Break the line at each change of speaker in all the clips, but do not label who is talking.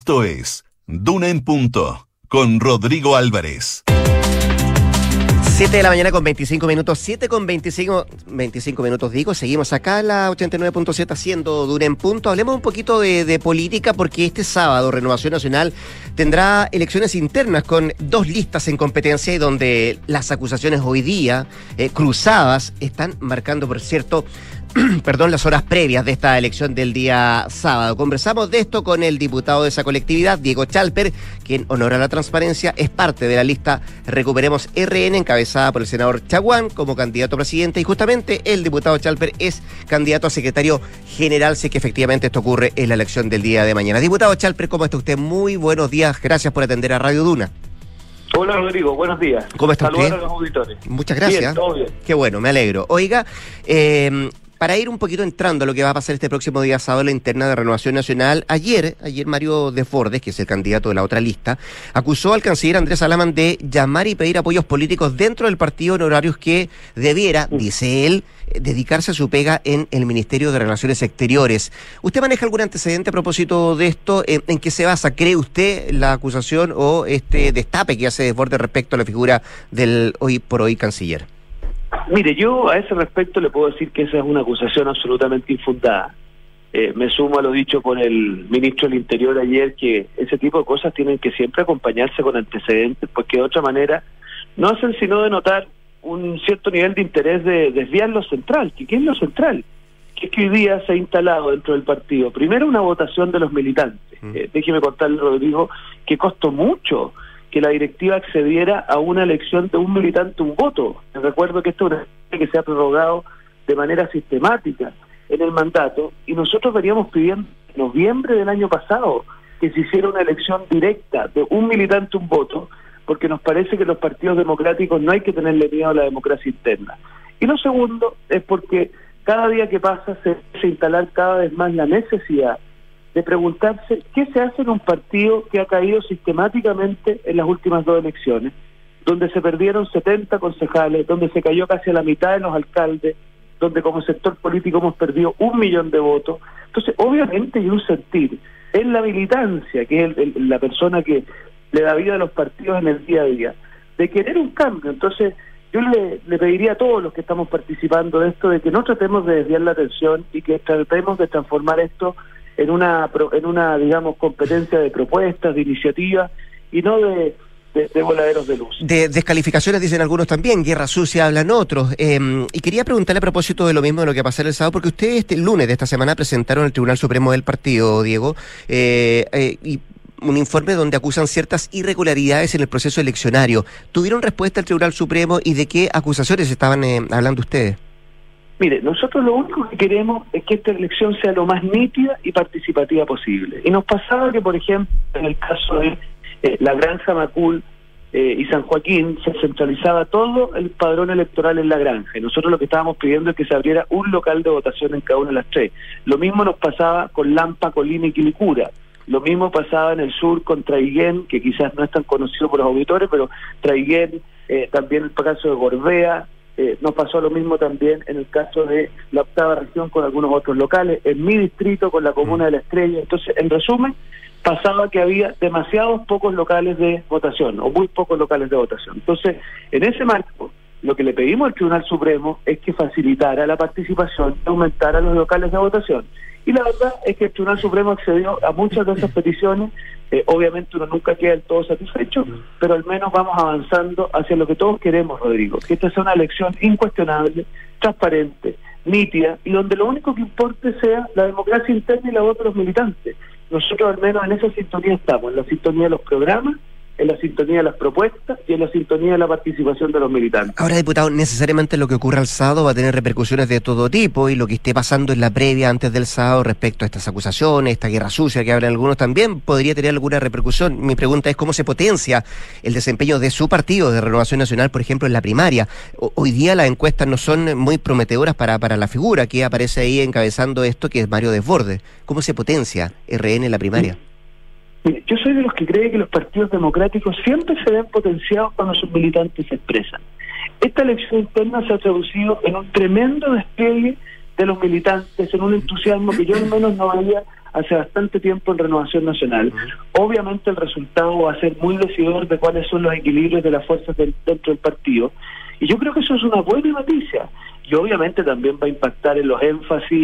Esto es Duna en Punto, con Rodrigo Álvarez.
7 de la mañana con 25 minutos, 7 con 25 minutos digo, seguimos acá en la 89.7 haciendo Duna en Punto. Hablemos un poquito de política porque este sábado Renovación Nacional tendrá elecciones internas con dos listas en competencia y donde las acusaciones hoy día cruzadas están marcando, por cierto, las horas previas de esta elección del día sábado. Conversamos de esto con el diputado de esa colectividad, Diego Chalper, quien, honor a la transparencia, es parte de la lista Recuperemos RN, encabezada por el senador Chaguán como candidato a presidente, y justamente el diputado Chalper es candidato a secretario general, si es que efectivamente esto ocurre en la elección del día de mañana. Diputado Chalper, ¿cómo está usted? Muy buenos días, gracias por atender a Radio Duna.
Hola Rodrigo, buenos días.
¿Cómo está usted?
Saludar a los auditores.
Muchas gracias.
Bien, todo bien.
Qué bueno, me alegro. Oiga, para ir un poquito entrando a lo que va a pasar este próximo día sábado en la interna de Renovación Nacional, ayer Mario Desbordes, que es el candidato de la otra lista, acusó al canciller Andrés Alaman de llamar y pedir apoyos políticos dentro del partido en horarios que debiera, dice él, dedicarse a su pega en el Ministerio de Relaciones Exteriores. ¿Usted maneja algún antecedente a propósito de esto? ¿En qué se basa? ¿Cree usted la acusación o este destape que hace Desbordes respecto a la figura del hoy por hoy canciller?
Mire, yo a ese respecto le puedo decir que esa es una acusación absolutamente infundada. Me sumo a lo dicho por el ministro del Interior ayer, que ese tipo de cosas tienen que siempre acompañarse con antecedentes, porque de otra manera no hacen sino denotar un cierto nivel de interés de desviar lo central. ¿Qué es lo central? Que es que hoy día se ha instalado dentro del partido, primero, una votación de los militantes. Déjeme contarle, Rodrigo, que costó mucho que la directiva accediera a una elección de un militante, un voto. Les recuerdo que esto es una ley que se ha prorrogado de manera sistemática en el mandato, y nosotros veníamos pidiendo en noviembre del año pasado que se hiciera una elección directa de un militante, un voto, porque nos parece que los partidos democráticos no hay que tenerle miedo a la democracia interna. Y lo segundo es porque cada día que pasa se empieza a instalar cada vez más la necesidad de preguntarse qué se hace en un partido que ha caído sistemáticamente en las últimas dos elecciones, donde se perdieron 70 concejales, donde se cayó casi a la mitad de los alcaldes, donde como sector político hemos perdido 1 millón de votos. Entonces, obviamente hay un sentir en la militancia, que es la persona que le da vida a los partidos en el día a día, de querer un cambio. Entonces, yo le pediría a todos los que estamos participando de esto, de que no tratemos de desviar la atención y que tratemos de transformar esto en una digamos, competencia de propuestas, de iniciativas, y no de voladeros de luz.
De descalificaciones dicen algunos también, guerra sucia hablan otros. Y quería preguntarle a propósito de lo mismo de lo que pasó el sábado, porque ustedes este lunes de esta semana presentaron al Tribunal Supremo del partido, Diego, y un informe donde acusan ciertas irregularidades en el proceso eleccionario. ¿Tuvieron respuesta al Tribunal Supremo y de qué acusaciones estaban hablando ustedes?
Mire, nosotros lo único que queremos es que esta elección sea lo más nítida y participativa posible. Y nos pasaba que, por ejemplo, en el caso de la Granja Macul y San Joaquín, se centralizaba todo el padrón electoral en la granja. Y nosotros lo que estábamos pidiendo es que se abriera un local de votación en cada una de las tres. Lo mismo nos pasaba con Lampa, Colina y Quilicura. Lo mismo pasaba en el sur con Traiguén, que quizás no es tan conocido por los auditores, pero Traiguén, también el caso de Gorbea. Nos pasó lo mismo también en el caso de la octava región con algunos otros locales, en mi distrito con la comuna de La Estrella. Entonces, en resumen, pasaba que había demasiados pocos locales de votación, o muy pocos locales de votación. Entonces, en ese marco, lo que le pedimos al Tribunal Supremo es que facilitara la participación y aumentara los locales de votación. Y la verdad es que el Tribunal Supremo accedió a muchas de esas peticiones. Obviamente uno nunca queda del todo satisfecho, pero al menos vamos avanzando hacia lo que todos queremos, Rodrigo, que esta sea una elección incuestionable, transparente, nítida, y donde lo único que importe sea la democracia interna y la voz de los militantes. Nosotros al menos en esa sintonía estamos, en la sintonía de los programas, en la sintonía de las propuestas y en la sintonía de la participación de los militantes.
Ahora, diputado, necesariamente lo que ocurra el sábado va a tener repercusiones de todo tipo, y lo que esté pasando en la previa antes del sábado respecto a estas acusaciones, esta guerra sucia que hablan algunos también, podría tener alguna repercusión. Mi pregunta es cómo se potencia el desempeño de su partido, de Renovación Nacional, por ejemplo, en la primaria. Hoy día las encuestas no son muy prometedoras para la figura que aparece ahí encabezando esto, que es Mario Desbordes. ¿Cómo se potencia RN en la primaria?
Mire, yo soy de los que cree que los partidos democráticos siempre se ven potenciados cuando sus militantes se expresan. Esta elección interna se ha traducido en un tremendo despliegue de los militantes, en un entusiasmo que yo al menos no veía hace bastante tiempo en Renovación Nacional. Obviamente el resultado va a ser muy decidor de cuáles son los equilibrios de las fuerzas dentro del partido, y yo creo que eso es una buena noticia, y obviamente también va a impactar en los énfasis,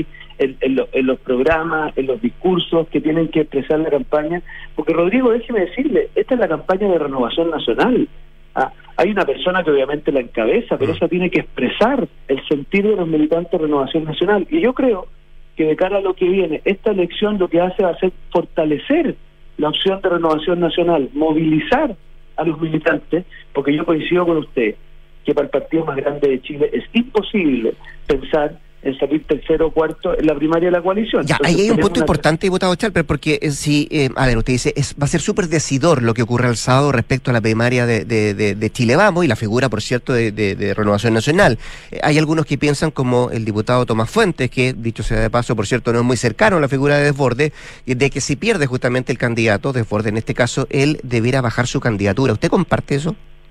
en los programas, en los discursos que tienen que expresar la campaña, porque Rodrigo, déjeme decirle, esta es la campaña de Renovación Nacional. Hay una persona que obviamente la encabeza, pero esa tiene que expresar el sentir de los militantes de Renovación Nacional, y yo creo que de cara a lo que viene, esta elección lo que hace va a ser fortalecer la opción de Renovación Nacional, movilizar a los militantes, porque yo coincido con usted, que para el partido más grande de Chile es imposible pensar en salir tercero o cuarto en la primaria de la coalición.
Ya,
entonces,
ahí hay un punto importante, diputado Chalper, porque usted dice, va a ser súper decidor lo que ocurra el sábado respecto a la primaria de Chile Vamos y la figura, por cierto, de Renovación Nacional. Hay algunos que piensan, como el diputado Tomás Fuentes, que, dicho sea de paso, por cierto, no es muy cercano a la figura de Desbordes, de que si pierde justamente el candidato, Desbordes en este caso, él debiera bajar su candidatura. ¿Usted comparte eso?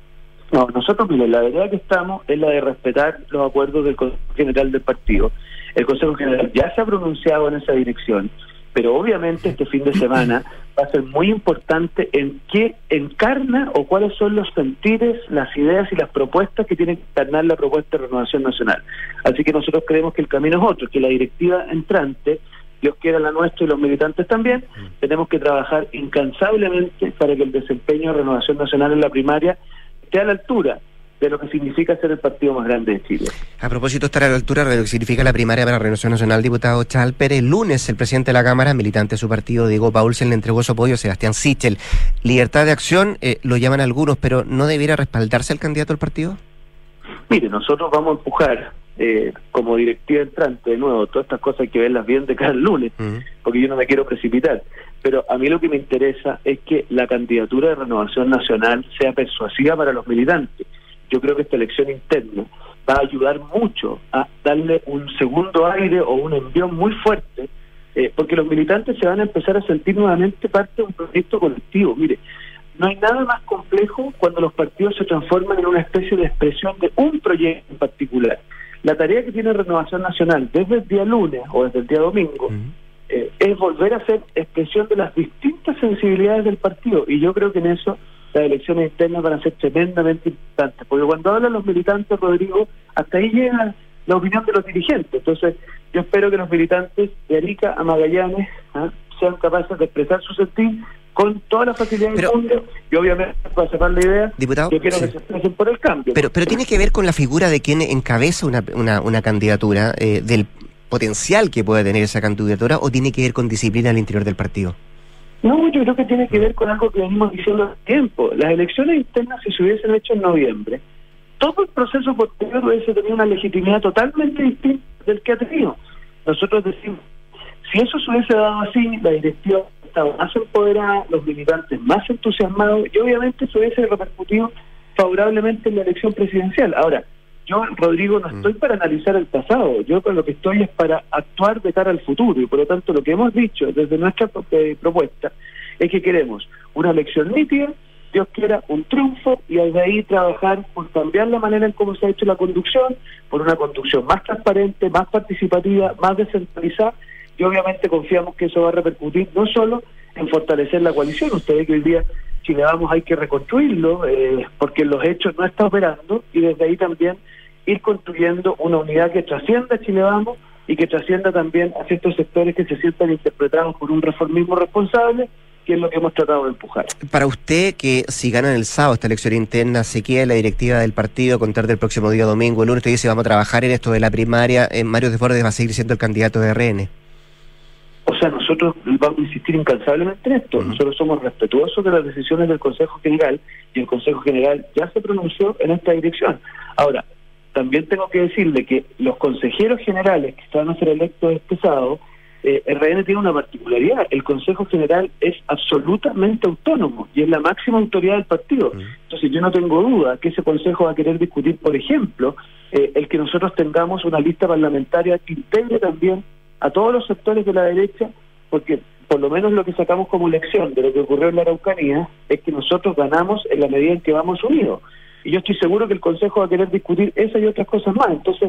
No, nosotros, mire, la verdad que estamos es la de respetar los acuerdos del Consejo General del partido. El Consejo General ya se ha pronunciado en esa dirección, pero obviamente este fin de semana va a ser muy importante en qué encarna o cuáles son los sentires, las ideas y las propuestas que tiene que encarnar la propuesta de Renovación Nacional. Así que nosotros creemos que el camino es otro, que la directiva entrante, Dios quiera la nuestra y los militantes también, tenemos que trabajar incansablemente para que el desempeño de Renovación Nacional en la primaria esté a la altura de lo que significa ser el partido más grande de Chile.
A propósito, estar a la altura de lo que significa la primaria para la Renovación Nacional, diputado Chalper, el lunes el presidente de la Cámara, militante de su partido, Diego Paulsen, le entregó su apoyo a Sebastián Sichel. Libertad de acción, lo llaman algunos, pero ¿no debiera respaldarse el candidato del partido?
Mire, nosotros vamos a empujar como directiva entrante, de nuevo, todas estas cosas hay que verlas bien de cada lunes, porque yo no me quiero precipitar, pero a mí lo que me interesa es que la candidatura de Renovación Nacional sea persuasiva para los militantes. Yo creo que esta elección interna va a ayudar mucho a darle un segundo aire o un envión muy fuerte, porque los militantes se van a empezar a sentir nuevamente parte de un proyecto colectivo. Mire, no hay nada más complejo cuando los partidos se transforman en una especie de expresión de un proyecto en particular. La tarea que tiene Renovación Nacional desde el día lunes o desde el día domingo es volver a ser expresión de las distintas sensibilidades del partido, y yo creo que en eso las elecciones internas van a ser tremendamente importantes, porque cuando hablan los militantes, Rodrigo, hasta ahí llega la opinión de los dirigentes. Entonces yo espero que los militantes de Arica a Magallanes sean capaces de expresar su sentir con toda la facilidad del mundo, y obviamente para cerrar la idea, diputado, yo quiero que se expresen por el cambio.
Pero tiene que ver con la figura de quien encabeza una candidatura, del potencial que puede tener esa candidatura, o tiene que ver con disciplina al interior del partido.
No, yo creo que tiene que ver con algo que venimos diciendo hace tiempo. Las elecciones internas, si se hubiesen hecho en noviembre, todo el proceso posterior hubiese tenido una legitimidad totalmente distinta del que ha tenido. Nosotros decimos, si eso se hubiese dado así, la directiva estaba más empoderada, los militantes más entusiasmados, y obviamente se hubiese repercutido favorablemente en la elección presidencial. Ahora, yo, Rodrigo, no estoy para analizar el pasado, yo con lo que estoy es para actuar de cara al futuro, y por lo tanto lo que hemos dicho desde nuestra propuesta es que queremos una elección nítida, Dios quiera un triunfo, y desde ahí trabajar por cambiar la manera en cómo se ha hecho la conducción, por una conducción más transparente, más participativa, más descentralizada, y obviamente confiamos que eso va a repercutir no solo en fortalecer la coalición. Usted ve que hoy día Chile Vamos hay que reconstruirlo, porque en los hechos no está operando, y desde ahí también ir construyendo una unidad que trascienda a Chile Vamos y que trascienda también a ciertos sectores que se sientan interpretados por un reformismo responsable, que es lo que hemos tratado de empujar.
Para usted, que si ganan el sábado esta elección interna, se queda en la directiva del partido a contar del próximo día domingo, el lunes usted dice vamos a trabajar en esto de la primaria, Mario Desbordes va a seguir siendo el candidato de RN.
O sea, nosotros vamos a insistir incansablemente en esto. Nosotros somos respetuosos de las decisiones del Consejo General, y el Consejo General ya se pronunció en esta dirección. Ahora, también tengo que decirle que los consejeros generales que van a ser electos este sábado, RN tiene una particularidad: el Consejo General es absolutamente autónomo y es la máxima autoridad del partido. Entonces yo no tengo duda que ese Consejo va a querer discutir, por ejemplo, el que nosotros tengamos una lista parlamentaria que integre también a todos los sectores de la derecha, porque por lo menos lo que sacamos como lección de lo que ocurrió en la Araucanía es que nosotros ganamos en la medida en que vamos unidos, y yo estoy seguro que el Consejo va a querer discutir esa y otras cosas más. Entonces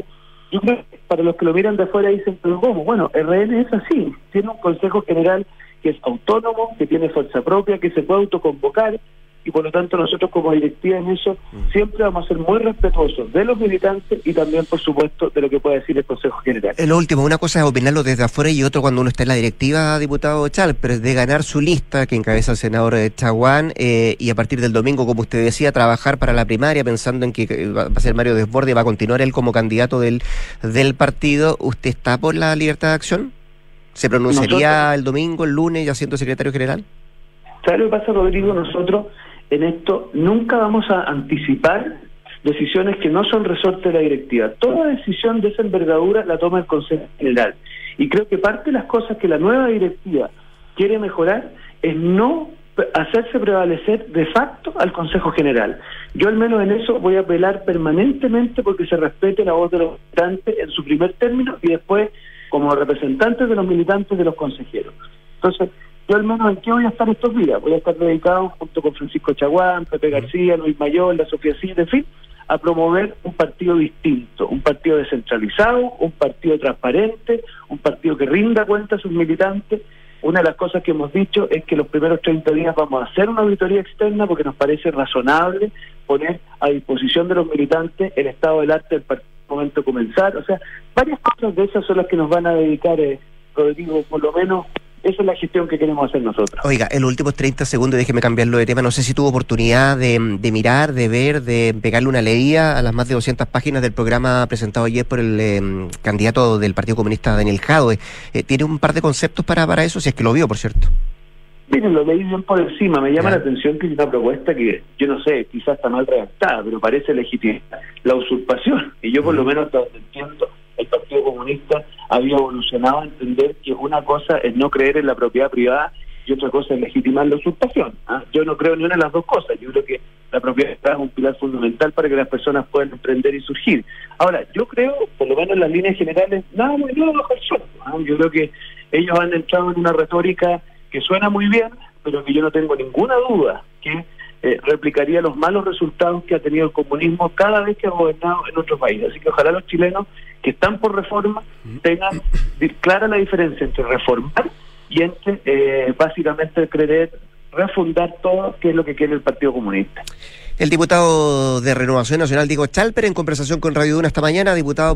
Yo creo que para los que lo miran de afuera dicen, pero ¿cómo? Bueno, RN es así, tiene un consejo general que es autónomo, que tiene fuerza propia, que se puede autoconvocar, y por lo tanto nosotros como directiva en eso siempre vamos a ser muy respetuosos de los militantes y también, por supuesto, de lo que pueda decir el Consejo General.
Lo último, una cosa es opinarlo desde afuera y otro cuando uno está en la directiva, diputado Chal, pero es de ganar su lista que encabeza el senador Chaguán y a partir del domingo, como usted decía, trabajar para la primaria pensando en que va a ser Mario Desbordes y va a continuar él como candidato del partido. ¿Usted está por la libertad de acción? ¿Se pronunciaría el domingo, el lunes, ya siendo secretario general?
¿Sabes lo que pasa, Rodrigo? Nosotros en esto nunca vamos a anticipar decisiones que no son resorte de la directiva. Toda decisión de esa envergadura la toma el Consejo General. Y creo que parte de las cosas que la nueva directiva quiere mejorar es no hacerse prevalecer de facto al Consejo General. Yo al menos en eso voy a apelar permanentemente porque se respete la voz de los militantes en su primer término y después como representantes de los militantes de los consejeros. Entonces, yo al menos en qué voy a estar estos días, voy a estar dedicado junto con Francisco Chaguán, Pepe García, Luis Mayor, la Sofía Silva, en fin, a promover un partido distinto, un partido descentralizado, un partido transparente, un partido que rinda cuenta a sus militantes. Una de las cosas que hemos dicho es que los primeros 30 días vamos a hacer una auditoría externa porque nos parece razonable poner a disposición de los militantes el estado del arte del partido al momento de comenzar. O sea, varias cosas de esas son las que nos van a dedicar, Rodrigo, por lo menos. Esa es la gestión que queremos hacer nosotros.
Oiga, en los últimos 30 segundos, déjeme cambiarlo de tema, no sé si tuvo oportunidad de mirar, de ver, de pegarle una leída a las más de 200 páginas del programa presentado ayer por el candidato del Partido Comunista, Daniel Jadwe. ¿Tiene un par de conceptos para eso? Si es que lo vio, por cierto.
Miren, lo leí bien por encima. Me llama la atención que es una propuesta que, yo no sé, quizás está mal redactada, pero parece legítima. La usurpación. Y yo por lo menos hasta donde entiendo, el Partido Comunista había evolucionado a entender que una cosa es no creer en la propiedad privada y otra cosa es legitimar la usurpación. Yo no creo ni una de las dos cosas. Yo creo que la propiedad privada es un pilar fundamental para que las personas puedan emprender y surgir. Ahora, yo creo, por lo menos en las líneas generales, nada muy nuevo bajo el suelo. Yo creo que ellos han entrado en una retórica que suena muy bien, pero que yo no tengo ninguna duda que replicaría los malos resultados que ha tenido el comunismo cada vez que ha gobernado en otro país. Así que ojalá los chilenos que están por reforma tengan clara la diferencia entre reformar y entre básicamente querer refundar todo, que es lo que quiere el Partido Comunista.
El diputado de Renovación Nacional, Diego Chalper, en conversación con Radio Duna esta mañana, diputado